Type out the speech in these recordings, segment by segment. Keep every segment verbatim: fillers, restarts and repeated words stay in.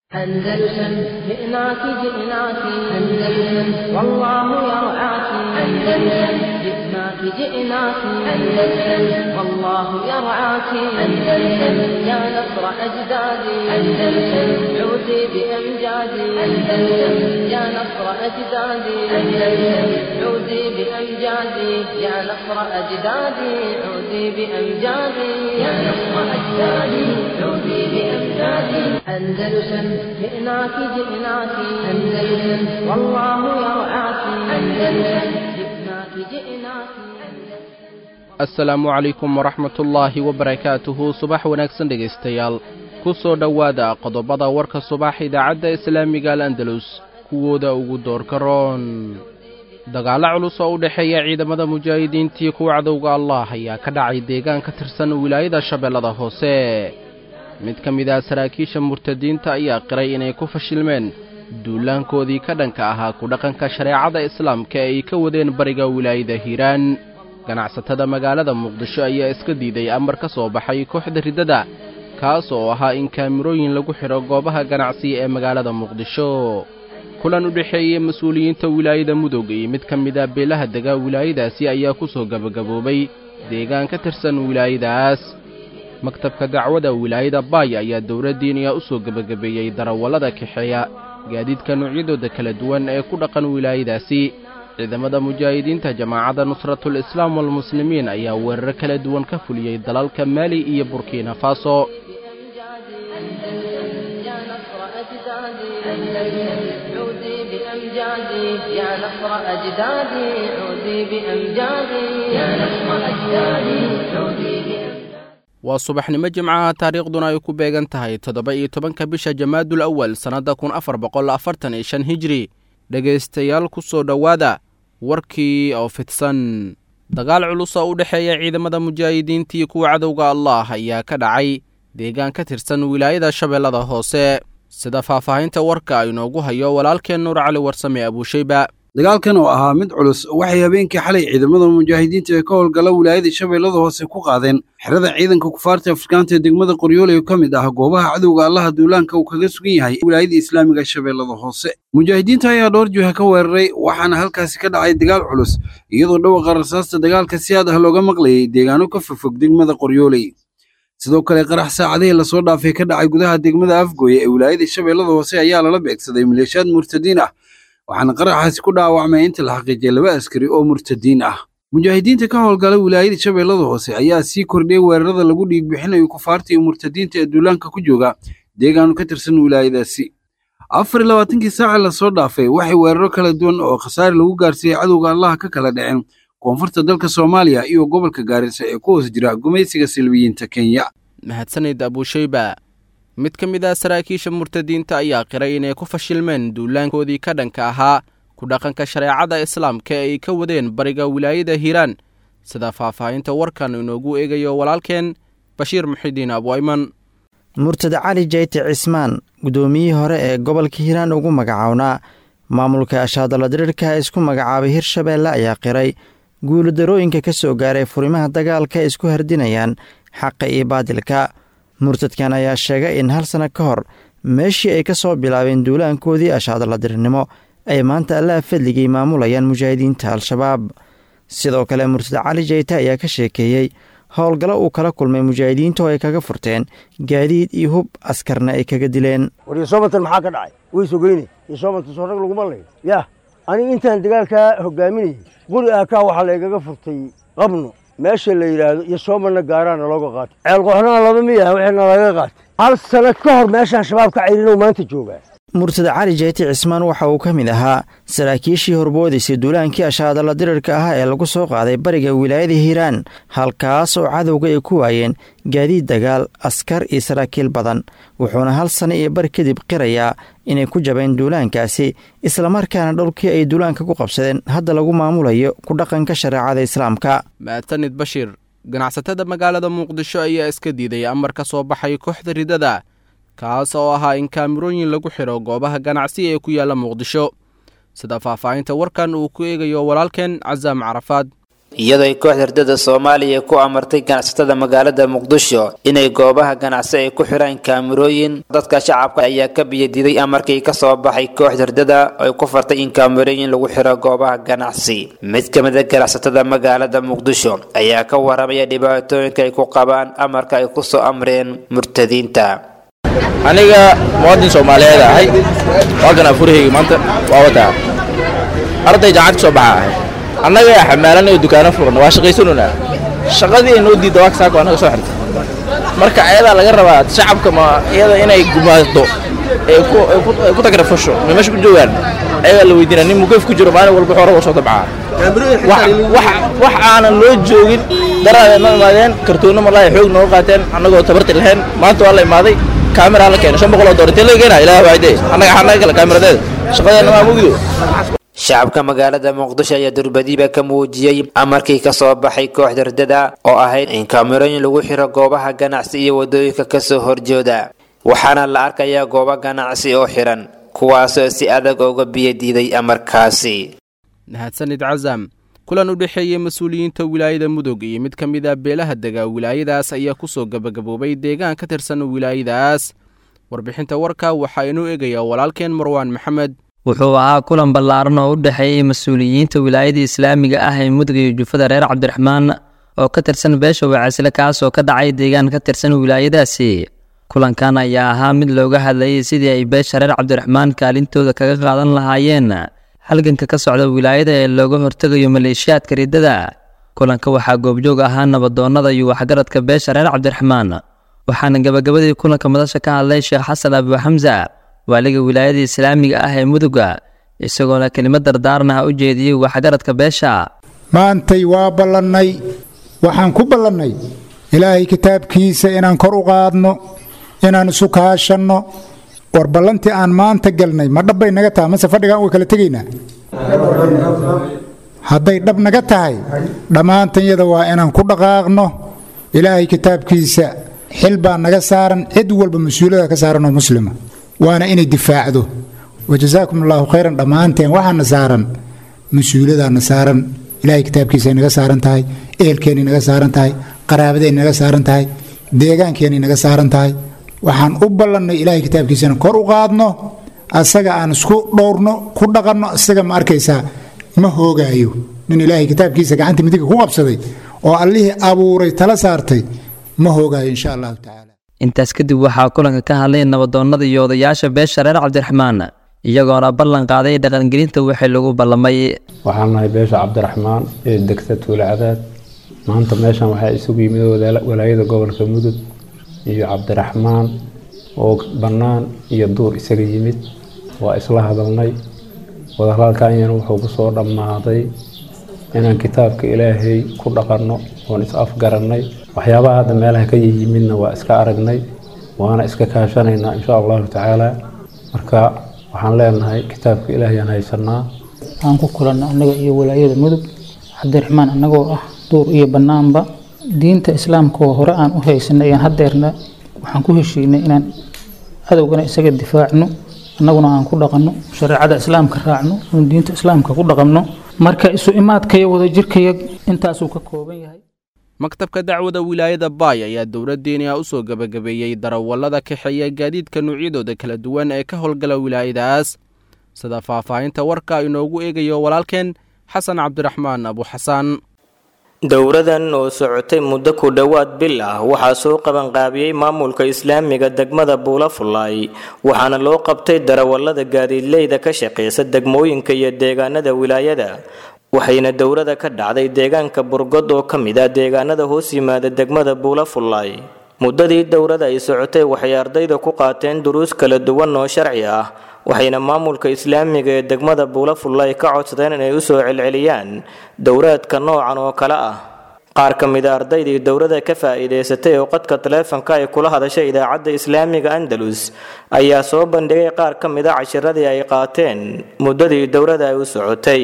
أندلسن جئناك جئناك أندلسن والله يرعاك أندلسن جئناك جئناك أندلسن والله يرعاك أندلسن يا نصر أجدادي أندلسن عودي بأمجادي أندلسن يا نصر أجدادي أندلسن عودي بأمجادي يا نصر أجدادي عودي بأمجادي يا نصر أجدادي عودي بأمجادي أندلسن جئناك جئناك أندلسن والله يرعاك أندلسن جئناك جئناك. asalaamu calaykum waraxmatullaahi wabarakaatuhu subax wanaagsan dhegaystayaal ku soo dhowaada qodobada warka subax idaacadda islaamiga al andalus kuwooda ugu doorka roon dagaalo culus oo u dhexeeya ciidamada mujaahidiintii kuwa cadowga allah ayaa ka dhacay deegaan ka tirsan wilaayada shabeellada hoose. mid ka mid ah saraakiisha murtadiinta ayaa qiray inay ku fashilmeen duulaankoodii ka dhanka ahaa ku dhaqanka shareecada islaamka ee ay ka wadeen bariga wilaayada hiiraan. ganacsatada magaalada muqdisho ayaa iska diiday amar ka soo baxay kooxda riddada kaas oo ahaa in kaamirooyin lagu xidho goobaha ganacsi ee magaalada muqdisho. kulan u dhexeeyey mas-uuliyiinta wilaayada mudug iyo mid ka mid ah beelaha dega wilaayadaasi ayaa ku soo gabagaboobay deegaan ka tirsan wilaayadaas. maktabka dacwada wilaayada baay ayaa dowladdiiniya u soo gebagabeeyey darawallada kaxeeya gaadiidka noocyadooda kala duwan ee ku dhaqan wilaayadaasi. ciidamada mujaahidiinta jamaacadda nusratul islaam walmuslimiin ayaa weeraro kala duwan ka fuliyey dalalka maali iyo burkina faso. waa subaxnimo jimcaha taariikhduna ay ku beegan tahay toddoba iyo tobanka bisha jamaadul awal sannadda kun afar boqol afartan iyo shan hijri. dhegaystayaal ku soo dhowaada warkii oo fidsan. dagaal culus oo u dhexeeya ciidamada mujaahidiintii kuwa cadowga allah ayaa ka dhacay deegaan ka tirsan wilaayada shabeellada hoose. sida faahfaahinta warka inoogu hayo walaalkeen nuur cali warsame abuushayba. dagaalkan oo ahaa mid culus waxay habeenkii xalay ciidamada mujaahidiinta ee ka howlgala wilaayada shabeellada hoose ku qaadeen xerada ciidanka kufaarta afrikaanta ee degmada qoryoole oo ka mid ah goobaha cadowga allaha duulaanka uu kaga sugan yahay wilaayada islaamiga shabeellada hoose. mujaahidiinta ayaa dhowr jiha ka weeraray waxaana halkaasi ka dhacay dagaal culus iyadoo dhawaqa rasaasta dagaalka si aad ah looga maqlayay deegaano ka fogfog degmada qoryoole. sidoo kale qarax saacadihii lasoo dhaafay ka dhacay gudaha degmada afgooye ee wilaayada shabeellada hoose ayaa lala beegsaday maleeshiyaad murtadiin ah waxaana qaraxaasi ku dhaawacmay inta la xaqiijiyay laba askari oo murtadiin ah. mujaahidiinta ka howlgala wilaayada shabeellada hoose ayaa sii kordhiyey weerarada lagu dhiig bixinayo kufaarta iyo murtadiinta ee duulaanka ku jooga deegaano ka tirsan wilaayadaasi. afar iyo labaatankii saaci lasoo dhaafay waxay weeraro kala duwan oo khasaare lagu gaarsiiyey cadowga allaha ka kala dhaceen koonfurta dalka soomaaliya iyo gobolka gaarisa ee ku hoos jira gumaysiga silbiyiinta kenya. mahadsanid abuushayba. mid ka mid ah saraakiisha murtadiinta ayaa qiray inay ku fashilmeen duulaankoodii ka dhanka ahaa ku dhaqanka shareecada islaamka ee ay ka wadeen bariga wilaayada hiiraan. sida faahfaahinta warkan inoogu eegayo walaalkeen bashiir muxidiin abuayman. murtad cali jayte cismaan guddoomiyihii hore ee gobolka hiiraan ugu magacawnaa maamulka ashaadala diriirka ee isku magacaabay hirshabeelle ayaa qiray guuladarooyinka ka soo gaaray furimaha dagaalka ay isku hardinayaan xaqa iyo baadilka. murtadkan ayaa sheegay in hal sano ka hor meeshii ay ka soo bilaabeen duulaankoodii ashaadaladirnimo ay maanta allaha fadligay maamulayaan mujaahidiinta al-shabaab. sidoo kale murtad cali jayte ayaa ka sheekeeyey howlgallo uu kala kulmay mujaahidiinta oo ay kaga furteen gaadiid iyo hub askarna ay kaga dileen. war yosoobantan maxaa ka dhacay way sogeyne yosoobantan soo rag laguma lay yah aniga intaan dagaalkaa hogaaminayay quri aakaa waxaa laygaga furtay qabno meesha la yidhaahdo iyo soomarna gaaraana looga qaatay ceel qoxnaa laba miyaha waxayna laga qaatay hal sano ka hor meeshaan shabaab ka cayrinoo maanta joogaa. murtad cali jayte cismaan waxa uu ka mid ahaa saraakiishii horboodiisay duulaankii ashaadala dirirka ahaa ee lagu soo qaaday bariga wilaayada hiiraan halkaas oo cadowga ay ku waayeen gaadiid dagaal askar iyo saraakiil badan. wuxuuna hal sano iyo bar kadib qirayaa inay ku jabeen duulaankaasi islamarkaana dhowlkii ay duulaanka ku qabsadeen hadda lagu maamulayo ku dhaqanka shareecada islaamka. maatanid bashiir. ganacsatada magaalada muqdisho ayaa iska diiday amar ka soo baxay kooxda riddada kaas oo ahaa in kaamirooyin lagu xidho goobaha ganacsi ee ku yaalla muqdisho. sida faahfaahinta warkan uu ku eegayo walaalkeen casaam carafaad. iyadoo ay kooxda herdada Soomaaliya ku amartay ganacsatada magaalada Muqdisho inay goobaha ganacsi ay ku xiraan kaamirooyin. Dadka shacabka ayaa ka biyadiiday amarkii ka soo baxay kooxda herdada oo ku fartay in kaamirooyin lagu xiro goobaha ganacsi. Mid ka mid ah ganacsatada magaalada Muqdisho ayaa ka waramaya dhibaatooyinka ay ku qabaan amarka ay ku soo amreen murtadiinta. aniga muwaadin Soomaaliyeed ahay waa kana furahayga maanta waa wada arday jaacad soo baxay annaga xamaalan oo dukaana furan waa shaqaysanuna shaqadii inoo diido wax saako anaga soo xirtay marka ayada laga rabaa shacabka ma iyada inay gumaado ee ku ku tagrafasho meesha ku joogan ayaga la weydiinaa nin mugaf ku jiro maalin walba xoolo soo dabcaa wax wax aanan loo joogin daraadeen ma imaadeen kartoonno malaay xoog noo qaateen annagoo tabarti lahayn maanta waa la imaaday kaamira la keenay shan boqol oo doolar tele geena ilaahay waayday annaga xanaga kala kaamiradeeda shaqadeena ma mugido. shacabka magaalada Muqdisho ayaa durbadiiba ka muujiyay amarkii ka soo baxay kooxda herdada oo ahayd in kaamirooyin lagu xiro goobaha ganacsi iyo wadooyinka ka soo horjooda. waxaana la arkayaa goobo ganacsi oo xiran kuwaasoo si adag uga biyadiiday amarkaasi. mahadsanid Cazam. kulan u dhaxeeyay mas'uuliyiinta wilaayada Mudug iyo mid ka mid ah beelaha dega wilaayadaas ayaa ku soo gabagaboobay deegaan ka tirsan wilaayadaas. warbixinta warka waxa inuu eegaya walaalkeen Marwaan Maxamed. wuxuu ahaa kulan ballaaran oo u dhaxeeyay mas'uuliyiinta wilaayada Islaamiga ah ee Mudug iyo Jufada reer Cabdiraxmaan oo ka tirsan beesha Wacaysle kaas oo ka dhacay deegaan ka tirsan wilaayadaasi. kulankan ayaa ahaa mid looga hadlayay sidii ay beesha reer Cabdiraxmaan kaalintooda kaga qaadan lahaayeen halganka ka socda wilaayada ee looga hortagayo maleeshiyaadka ridada. kulanka waxaa goobjoog ahaa nabadoonnada iyo waxgaradka beesha reer Cabdiraxmaan waxaana gabagabadii kulanka madasha ka hadlay Sheekh Xasan Abu Hamza waaliga wilaayada Islaamiga ah ee Mudug isagoo la kelimad dardaaran ah u jeediyay waxgaradka beesha. maantay waa ballanay waxaan ku ballanay ilaahay kitaabkiisa inaan kor u qaadno inaan isu kaashanno war ballantii aan maanta galnay ma dhabbay naga tahay mase fadhigaan way kala tegaynaa hadday dhab naga tahay dhammaantanyada waa inaan ku dhaqaaqno ilaahay kitaabkiisa xil baa naga saaran cid walba mas-uuliyada ka saaran oo muslima waana inay difaacdo wajazaakum allahu khayran dhammaanteen waxaana saaran mas-uuliyadaana saaran ilaahay kitaabkiisa naga saaran tahay ehelkeennay naga saaran tahay qaraabadeenay naga saaran tahay deegaankeenay naga saaran tahay waxaan u ballannay ilaahay kitaabkiisana kor u qaadno asaga aan isku dhowrno ku dhaqanno asaga ma arkaysaa ma hoogaayo nin ilaahay kitaabkiisa gacanta midiga ku qabsaday oo allihii abuuray tala saartay ma hoogaayo insha allahu tacaala. intaas kadib waxaa kulanka ka hadlay nabadoonnada iyo odayaasha beesha reer Cabdiraxmaan iyagoona ballan qaaday dhaqangelinta wixii lagu ballamay. waxaan nahay beesha Cabdiraxmaan ee degta Tuulacadaad maanta meeshan waxaa isugu yimid walaayada gobolka Mudug iyo Cabdiraxmaan oo bannaan iyo duur isaga yimid waa isla hadalnay wadahadalkan wuxuu ku soo dhammaaday inaan kitaabka Ilaahay ku dhaqanno oo is afgarannay waxyaabaha hadda meelaha ka yimidna waa iska aragnay waana iska kaashanaynaa insha Allah tacaala. marka waxaan leenahay kitaabka Ilaahay aan haysanaa aan ku kulanno annaga iyo walaayada Mudug Cabdiraxmaan annagoo ah duur iyo bannaanba diinta islaamka oo hore aan u haysanay aan hadeerna waxaan ku heshiinay inaan adowgana isaga difaacno annaguna aan ku dhaqanno shariicada islaamka raacno oo diinta islaamka ku dhaqanno marka isu imaadkaya wada jirkaya intaas uu ka kooban yahay. maktabka dacwada wilaayada Baay ayaa dowladdeena u soo gabagabeeyay darawallada kaxeeya gaadiidka noocyadooda kala duwan ee ka howlgala wilaayadaas sida faahfaahinta warka inoogu eegayo walaalkeen Xasan Cabdiraxmaan Abu Xasan. dowradan oo socotay muddo ku dhowaad bil ah waxaa soo qaban qaabiyay maamulka islaamiga degmada Buulafulay waxaana loo qabtay darawallada gaadiidleyda ka shaqeeya degmooyinka iyo deegaanada wilaayada waxayna dowrada ka dhacday deegaanka Burgod oo kamid ah deegaanada hoos yimaada degmada Buulafulay. muddadii dowrada ay socotay waxay ardayda ku qaateen duruus kala duwan oo sharci ah waxayna maamulka islaamiga ee degmada Buulafulay ka codsadeen inay u soo celceliyaan dowraadka noocan oo kale ah. qaar ka mid ah ardaydii dowrada ka faa'iideysatay oo qadka taleefanka ay kula hadashay idaacadda islaamiga Andalus ayaa soo bandhigay qaar ka mid ah casharadii ay qaateen muddadii dowrada ay u socotay.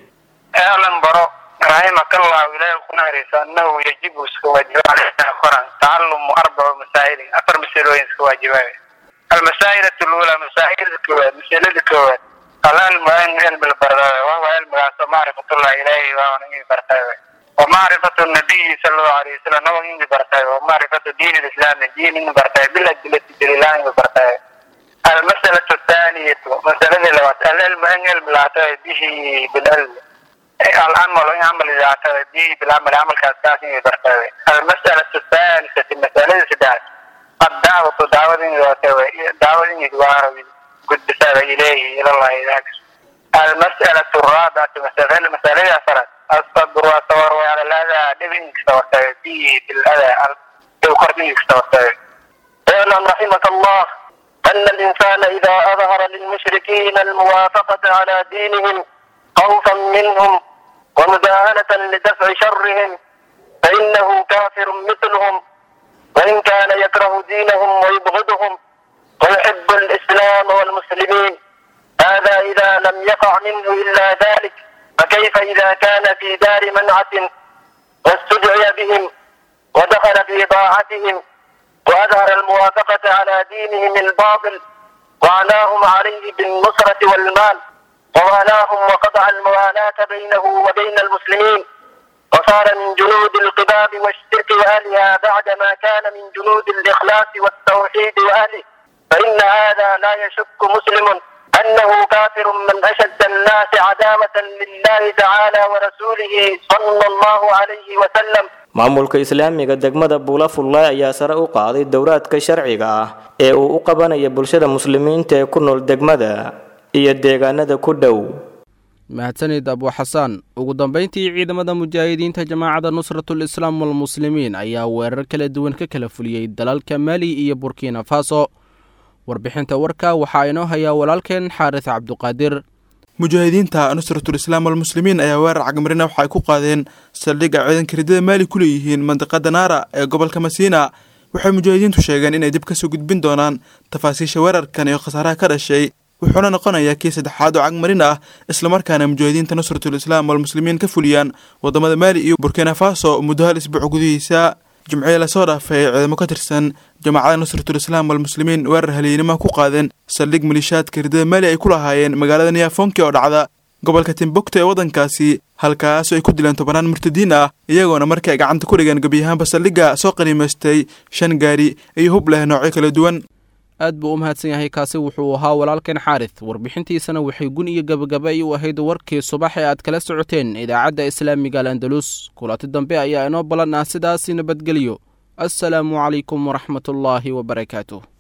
ahlan baro rahimakallahu ilaahi kuna risaanahu yajibu iska waajiba alayna qoran ta'allum arba'a masaa'il afar masalooyin iska waajiba. المسائل الأولى مسائل الكواد مسائل الكواد العلم علم البرداوة وهو علم معرفة الله إليه وعنه برتاوة ومعرفة النبي صلى الله عليه وسلم نوعين برتاي ومعرفة دين الإسلام دين برتاي بالأدلة الدليلان برتاي. المسألة الثانية مسألة لوات العلم أن علم لا به بالعلم العمل أن يعمل لا به بالعمل عمل كأساسي برتاي. المسألة الثالثة المسألة السادسة الدعوة دعوة دعوة يدوار قد سار إليه إلى الله إلهك. المسألة الرابعة مسألة المسألة الأخرى الصبر والصبر على الأذى لبن كستوتاي فيه بالأذى يقربين كستوتاي. اعلم رحمك الله أن الإنسان إذا أظهر للمشركين الموافقة على دينهم خوفا منهم ومداهنة لدفع شرهم فإنه كافر مثلهم وإن كان يكره دينهم ويبغضهم ويحب الإسلام والمسلمين. هذا إذا لم يقع منه إلا ذلك فكيف إذا كان في دار منعة واستدعي بهم ودخل في طاعتهم وأظهر الموافقة على دينهم الباطل وعناهم عليه بالنصرة والمال ووالاه وقطع الموالاة بينه وبين المسلمين وصار من جنود القباب والشرك وأهلها بعدما كان من جنود الإخلاص والتوحيد وأهله، فإن هذا لا يشك مسلم أنه كافر من أشد الناس عداوة لله تعالى ورسوله صلى الله عليه وسلم. maamulka islaamiga degmada Buulafullaay ayaa sare u qaaday dowraadka sharciga ah ee uu u qabanaya bulshada muslimiinta ee ku nool degmada iyo deegaanada ku dhow. mahadsanid Abu Xasan. ugu dambeyntii ciidamada mujaahidiinta jamaacada Nusratul Islaam wal Muslimiin ayaa weerar kala duwan ka kala fuliyay dalalka Mali iyo Burkina Faso. warbixinta warka waxaa inoo haya walaalkeen Xaaris Cabduqaadir. mujaahidiinta Nusratul Islaam wal Muslimiin ayaa weerar cagmarina waxa ay ku qaadeen saldhigga ciidanka ridada Mali ku leeyihiin mandaqada Naara ee gobolka Masiina. waxay mujaahidiintu sheegeen inay dib ka soo gudbin doonaan tafaasiisha weerarkan iyo khasaaraha ka dhashay, wuxuuna noqonayaa kii saddexaad oo cagmarin ah isla markaana mujaahidiinta Nusratul Islaam wal Muslimiin ka fuliyaan wadamada Mali iyo Burkina Faso muddo hal isbuuc gudihiisa. jimciyada la soo dhaafay ciidamo ka tirsan jamaacada Nusratul Islaam wal Muslimiin weerar haleynimo ku qaadeen saldhig malishaadka ridada Mali ay ku lahaayeen magaalada Niafonki oo dhacda gobolka Timbuktu ee wadankaasi, halkaas ay ku dileen tobanaan murtadiin ah iyagoona markii ay gacanta ku dhigeen gabiyahaanba saldhigga soo qaniimaystay shan gaari iyo hub leh noocyo kala duwan. aad buu u mahadsan yahay. kaasi wuxuu ahaa walaalkeen Xaaris. warbixintiisana waxay gun iyo gabagaba u ahayd warkii subax ee aad kala socoteen idaacadda Islaamiga Al-Andalus. kulanti dambe ayaa inoo balan ah sidaas nabadgelyo. assalaamu calaykum waraxmatullaahi wabarakaatuh.